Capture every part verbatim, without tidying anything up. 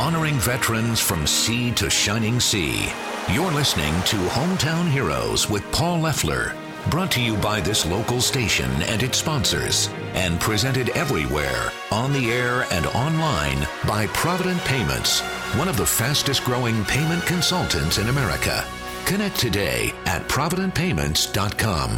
honoring veterans from sea to shining sea. You're listening to Hometown Heroes with Paul Leffler, brought to you by this local station and its sponsors, and presented everywhere, on the air and online, by Provident Payments, one of the fastest growing payment consultants in America. Connect today at provident payments dot com.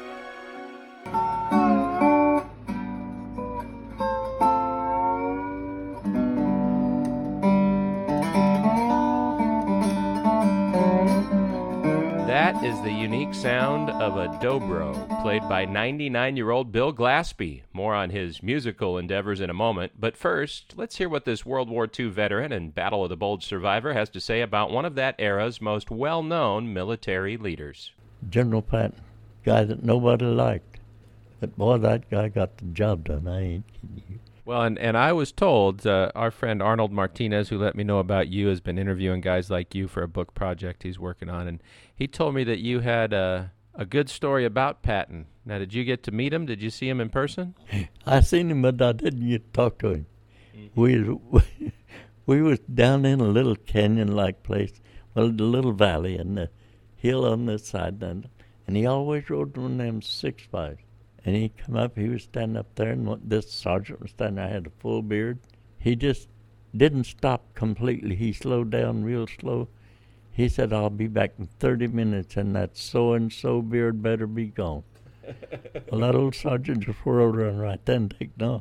That is the unique sound of a dobro, played by ninety-nine-year-old Bill Glaspie. More on his musical endeavors in a moment. But first, let's hear what this World War Two veteran and Battle of the Bulge survivor has to say about one of that era's most well-known military leaders. General Patton, guy that nobody liked. But boy, that guy got the job done. I ain't kidding you. Well, and, and I was told, uh, our friend Arnold Martinez, who let me know about you, has been interviewing guys like you for a book project he's working on, and he told me that you had a, a good story about Patton. Now, did you get to meet him? Did you see him in person? I seen him, but I didn't get to talk to him. Mm-hmm. We, we was down in a little canyon-like place, well, the little valley, and the hill on this side, and, and he always rode one of them six-fives. And he come up, he was standing up there, and this sergeant was standing there, had a full beard. He just didn't stop completely. He slowed down real slow. He said, I'll be back in thirty minutes, and that so-and-so beard better be gone. Well, that old sergeant just whirled around right then and taken off.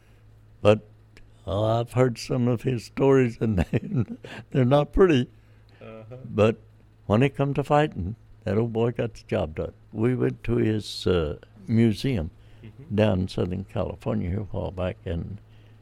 But oh, I've heard some of his stories, and they, they're not pretty. Uh-huh. But when it come to fighting, that old boy got the job done. We went to his Uh, museum mm-hmm. down in Southern California here a while back, and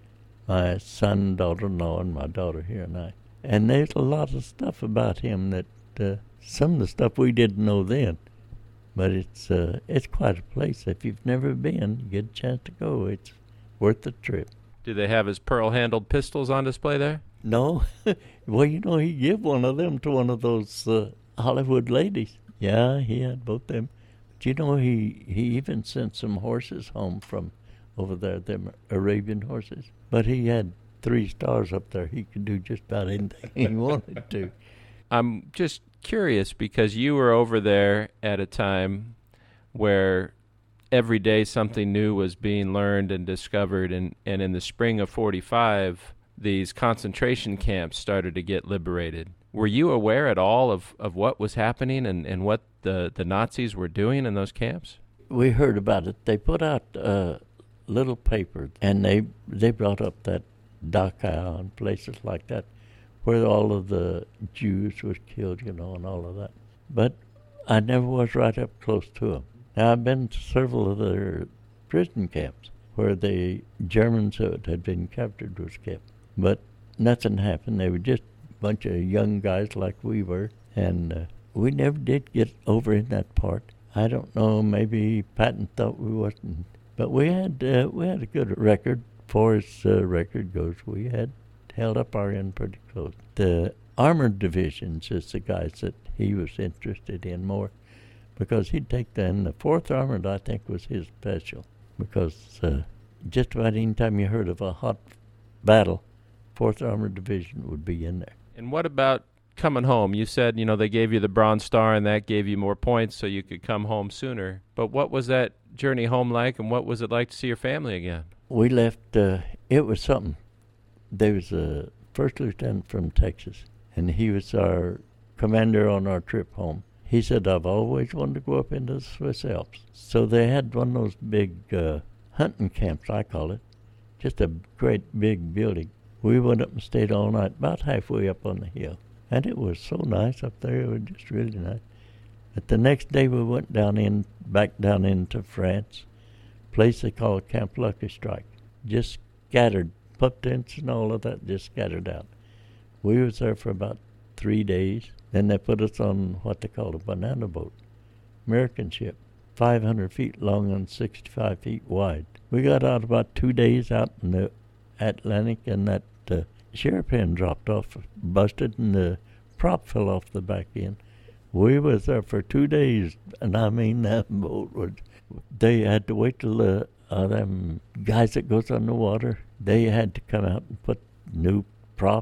my son, daughter-in-law, and my daughter here and I. And there's a lot of stuff about him that uh, some of the stuff we didn't know then, but it's uh, it's quite a place. If you've never been, you get a chance to go. It's worth the trip. Do they have his pearl-handled pistols on display there? No. Well, you know, he gave one of them to one of those uh, Hollywood ladies. Yeah, he had both them. You know, he, he even sent some horses home from over there, them Arabian horses. But he had three stars up there. He could do just about anything he wanted to. I'm just curious because you were over there at a time where every day something new was being learned and discovered. And, and in the spring of forty-five, these concentration camps started to get liberated. Were you aware at all of, of what was happening and, and what the, the Nazis were doing in those camps? We heard about it. They put out a little paper, and they they brought up that Dachau and places like that, where all of the Jews was killed, you know, and all of that. But I never was right up close to them. Now, I've been to several of their prison camps where the Germans that had been captured was kept. But nothing happened. They were just bunch of young guys like we were, and uh, we never did get over in that part. I don't know, maybe Patton thought we wasn't, but we had uh, we had a good record. Far as uh, record goes, we had held up our end pretty close. The armored divisions is the guys that he was interested in more, because he'd take them. The fourth Armored, I think, was his special, because uh, just about any time you heard of a hot battle, fourth Armored Division would be in there. And what about coming home? You said, you know, they gave you the Bronze Star and that gave you more points so you could come home sooner. But what was that journey home like, and what was it like to see your family again? We left, uh, it was something. There was a first lieutenant from Texas, and he was our commander on our trip home. He said, I've always wanted to go up into the Swiss Alps. So they had one of those big uh, hunting camps, I call it, just a great big building. We went up and stayed all night, about halfway up on the hill. And it was so nice up there, it was just really nice. But the next day we went down in, back down into France, a place they call Camp Lucky Strike. Just scattered, pup tents and all of that just scattered out. We was there for about three days. Then they put us on what they call a banana boat, American ship, five hundred feet long and sixty-five feet wide. We got out about two days out in the Atlantic, and that uh, Sherpin dropped off, busted, and the prop fell off the back end. We was there for two days, and I mean that boat was. They had to wait till the uh, them guys that goes on the water. They had to come out and put new prop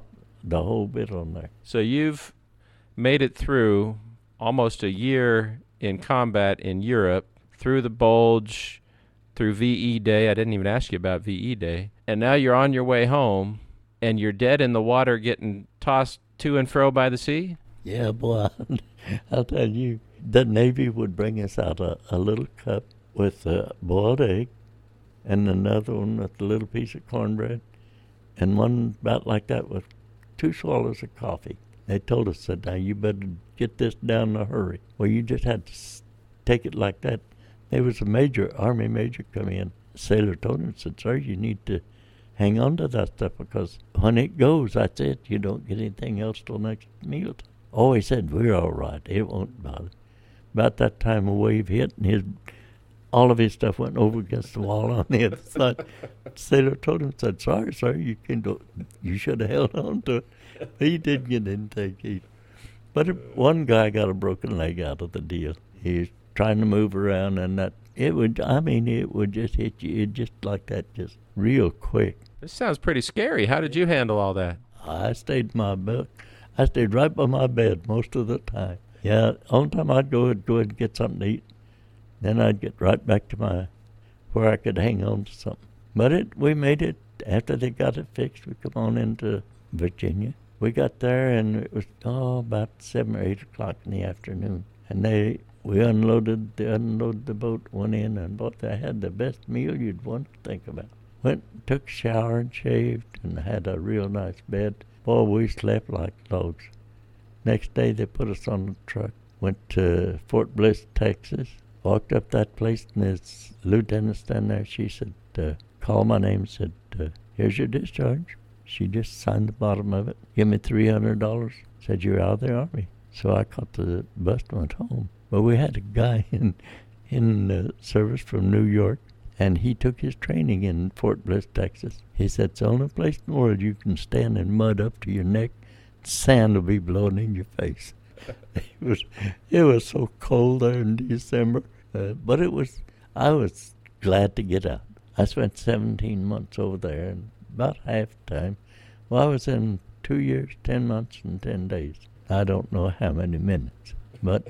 the whole bit on there. So you've made it through almost a year in combat in Europe, through the Bulge, through V E Day. I didn't even ask you about V E Day. And now you're on your way home, and you're dead in the water getting tossed to and fro by the sea? Yeah, boy, I'll tell you, the Navy would bring us out a, a little cup with a boiled egg, and another one with a little piece of cornbread, and one about like that with two swallows of coffee. They told us that, now you better get this down in a hurry. Well, you just had to s- take it like that. There was a major, Army major come in. The sailor told him, said, sir, you need to hang on to that stuff because when it goes, that's it. You don't get anything else till next meal. Oh, he said, we're all right. It won't bother. About that time, a wave hit, and his all of his stuff went over against the wall on the other side. The sailor told him, said, sorry, sir, you can do, you should have held on to it. He didn't get anything either. But it, one guy got a broken leg out of the deal. He was trying to move around, and that it would, I mean, it would just hit you, it just like that, just real quick. This sounds pretty scary. How did you handle all that? I stayed in my bed. I stayed right by my bed most of the time. Yeah, only time I'd go, I'd go and get something to eat. Then I'd get right back to my, where I could hang on to something. But it, we made it, after they got it fixed, we come on into Virginia. We got there, and it was, oh, about seven or eight o'clock in the afternoon. And they, we unloaded, they unloaded the boat, went in, and boy, they had the best meal you'd want to think about. Went, took a shower and shaved, and had a real nice bed. Boy, we slept like logs. Next day, they put us on the truck, went to Fort Bliss, Texas. Walked up that place, and this lieutenant standing there. She said, uh, called my name, said, uh, here's your discharge. She just signed the bottom of it, give me three hundred dollars, said, you're out of the Army. So I caught the bus and went home. But we had a guy in in uh, service from New York, and he took his training in Fort Bliss, Texas. He said, it's the only place in the world you can stand in mud up to your neck, sand will be blowing in your face. It was it was so cold there in December, uh, but it was I was glad to get out. I spent seventeen months over there, and about half the time, well, I was in two years, ten months, and ten days. I don't know how many minutes, but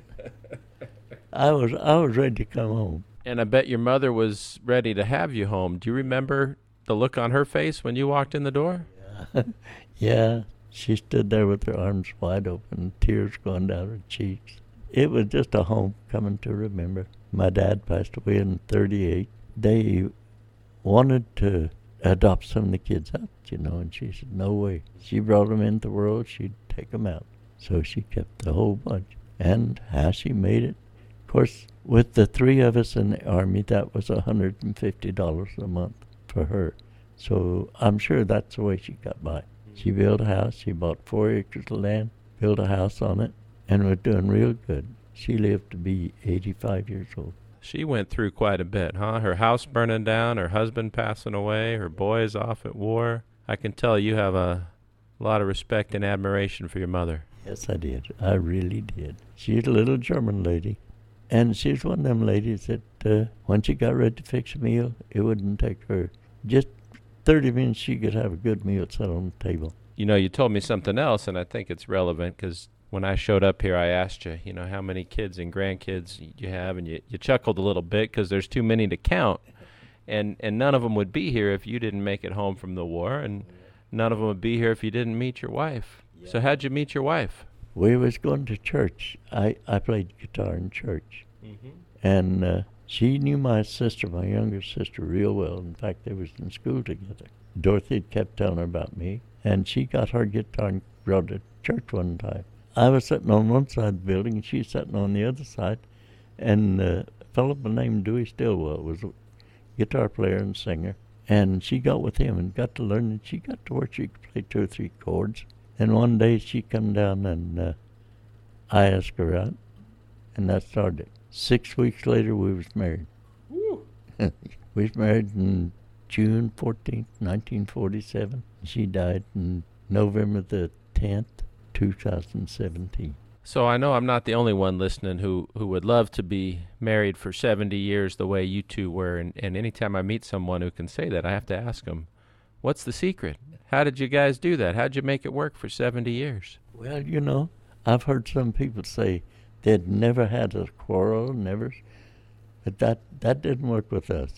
I was I was ready to come home. And I bet your mother was ready to have you home. Do you remember the look on her face when you walked in the door? Yeah. Yeah. She stood there with her arms wide open, tears going down her cheeks. It was just a homecoming to remember. My dad passed away in thirty-eight. They wanted to adopt some of the kids out, you know, and she said, no way. She brought them into the world, she'd take them out. So she kept the whole bunch. And how she made it. Of course, with the three of us in the Army, that was one hundred fifty dollars a month for her. So I'm sure that's the way she got by. She built a house. She bought four acres of land, built a house on it, and was doing real good. She lived to be eighty-five years old. She went through quite a bit, huh? Her house burning down, her husband passing away, her boys off at war. I can tell you have a lot of respect and admiration for your mother. Yes, I did. I really did. She's a little German lady, and she's one of them ladies that uh, when she got ready to fix a meal, it wouldn't take her just thirty minutes, she could have a good meal set on the table. You know, you told me something else, and I think it's relevant because when I showed up here, I asked you, you know, how many kids and grandkids you have, and you, you chuckled a little bit because there's too many to count, and, and none of them would be here if you didn't make it home from the war, and none of them would be here if you didn't meet your wife. Yeah. So how'd you meet your wife? We was going to church. I, I played guitar in church, mm-hmm. and uh, she knew my sister, my younger sister, real well. In fact, they was in school together. Dorothy had kept telling her about me, and she got her guitar and brought it to church one time. I was sitting on one side of the building, and she was sitting on the other side, and uh, a fellow named Dewey Stillwell was a guitar player and singer, and she got with him and got to learn, and she got to where she could play two or three chords. And one day she come down, and uh, I asked her out, and that started it. Six weeks later, we was married. Woo. We was married on June fourteenth, nineteen forty-seven. She died on November the tenth, two thousand seventeen. So I know I'm not the only one listening who, who would love to be married for seventy years the way you two were. And, and anytime I meet someone who can say that, I have to ask them, What's the secret? How did you guys do that? How'd you make it work for seventy years? Well, you know, I've heard some people say they'd never had a quarrel, never, but that, that didn't work with us.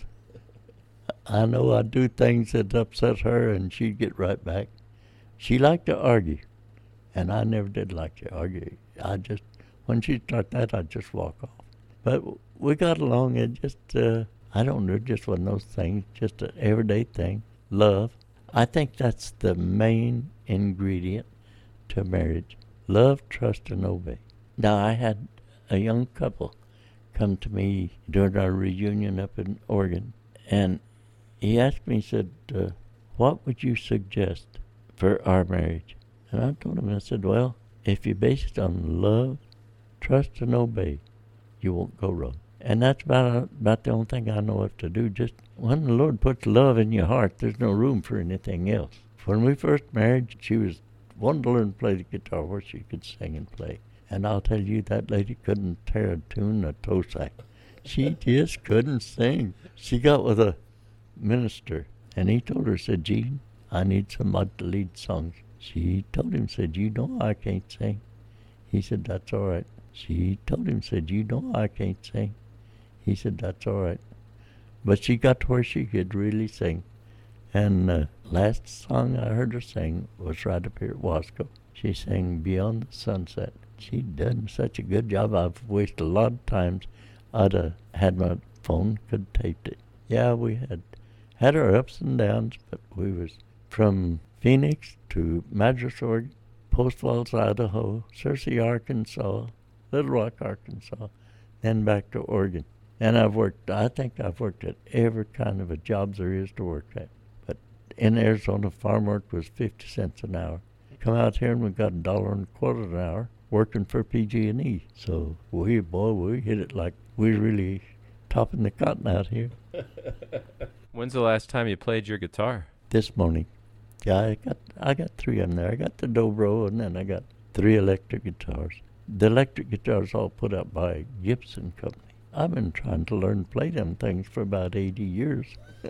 I know I'd do things that upset her, and she'd get right back. She liked to argue, and I never did like to argue. I just, when she started that, I'd just walk off. But we got along. It just, uh, I don't know, just one of those things, just an everyday thing. Love. I think that's the main ingredient to marriage. Love, trust, and obey. Now, I had a young couple come to me during our reunion up in Oregon, and he asked me, he said, uh, what would you suggest for our marriage? And I told him, I said, well, if you base it on love, trust, and obey, you won't go wrong. And that's about, about the only thing I know what to do. Just when the Lord puts love in your heart, there's no room for anything else. When we first married, she was wanting to learn to play the guitar where she could sing and play. And I'll tell you, that lady couldn't tear a tune a toe sack. She just couldn't sing. She got with a minister, and he told her, said, Gene, I need somebody to lead songs. She told him, said, you know I can't sing. He said, that's all right. She told him, said, you know I can't sing. He said, that's all right. But she got to where she could really sing. And the uh, last song I heard her sing was right up here at Wasco. She sang Beyond the Sunset. She'd done such a good job. I've wasted a lot of times. I'd have had my phone, could taped it. Yeah, we had had our ups and downs, but we was from Phoenix to Madras, Oregon, Post Falls, Idaho, Searcy, Arkansas, Little Rock, Arkansas, then back to Oregon. And I've worked, I think I've worked at every kind of a job there is to work at. But in Arizona, farm work was fifty cents an hour. Come out here and we got a dollar and a quarter an hour working for P G and E. So we, boy, we hit it like we really topping the cotton out here. When's the last time you played your guitar? This morning. Yeah, I got I got three of them there. I got the Dobro, and then I got three electric guitars. The electric guitars all put out by Gibson Company. I've been trying to learn to play them things for about eighty years.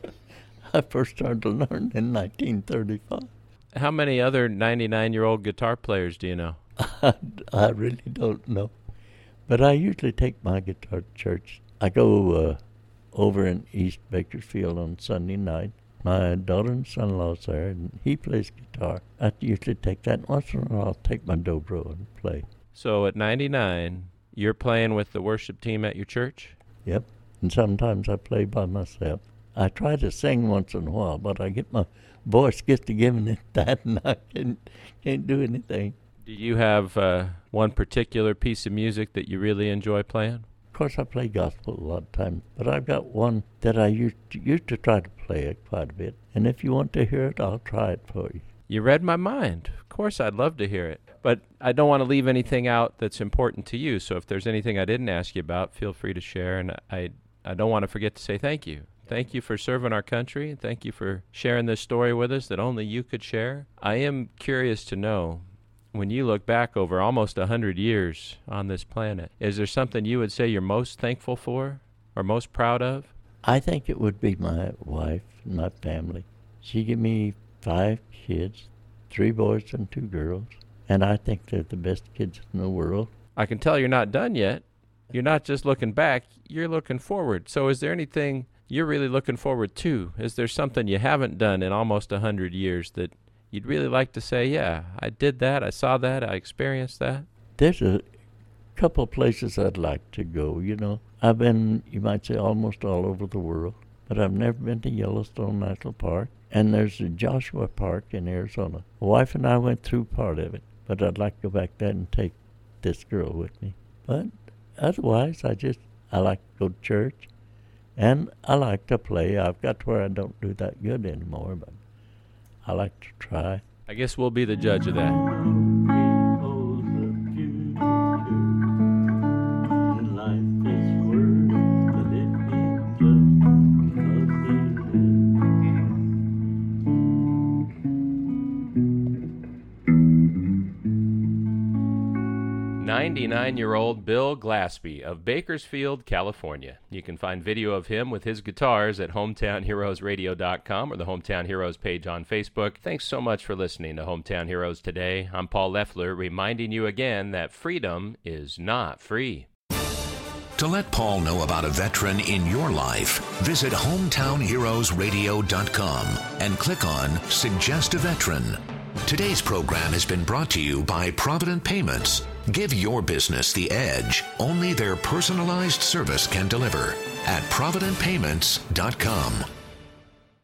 I first started to learn in nineteen thirty-five. How many other ninety-nine-year-old guitar players do you know? I, I really don't know. But I usually take my guitar to church. I go uh, over in East Bakersfield on Sunday night. My daughter and son-in-law's there, and he plays guitar. I usually take that. Once in a while, I'll take my dobro and play. So at ninety-nine, you're playing with the worship team at your church? Yep, and sometimes I play by myself. I try to sing once in a while, but I get my voice gets to giving it that, and I can't, can't do anything. Do you have uh, one particular piece of music that you really enjoy playing? Of course, I play gospel a lot of times, but I've got one that I used to, used to try to play it quite a bit. And if you want to hear it, I'll try it for you. You read my mind. Of course, I'd love to hear it. But I don't want to leave anything out that's important to you. So if there's anything I didn't ask you about, feel free to share. And I, I don't want to forget to say thank you. Thank you for serving our country. Thank you for sharing this story with us that only you could share. I am curious to know, when you look back over almost one hundred years on this planet, is there something you would say you're most thankful for or most proud of? I think it would be my wife and my family. She gave me five kids, three boys and two girls, and I think they're the best kids in the world. I can tell you're not done yet. You're not just looking back, you're looking forward. So is there anything you're really looking forward to? Is there something you haven't done in almost one hundred years that you'd really like to say, yeah, I did that, I saw that, I experienced that? There's a couple places I'd like to go, you know. I've been, you might say, almost all over the world, but I've never been to Yellowstone National Park. And there's the Joshua Park in Arizona. My wife and I went through part of it, but I'd like to go back there and take this girl with me. But otherwise, I just, I like to go to church, and I like to play. I've got to where I don't do that good anymore, but I like to try. I guess we'll be the judge of that. ninety-nine-year-old Bill Glaspie of Bakersfield, California. You can find video of him with his guitars at hometown heroes radio dot com or the Hometown Heroes page on Facebook. Thanks so much for listening to Hometown Heroes today. I'm Paul Leffler, reminding you again that freedom is not free. To let Paul know about a veteran in your life, visit hometown heroes radio dot com and click on Suggest a Veteran. Today's program has been brought to you by Provident Payments. Give your business the edge only their personalized service can deliver at provident payments dot com.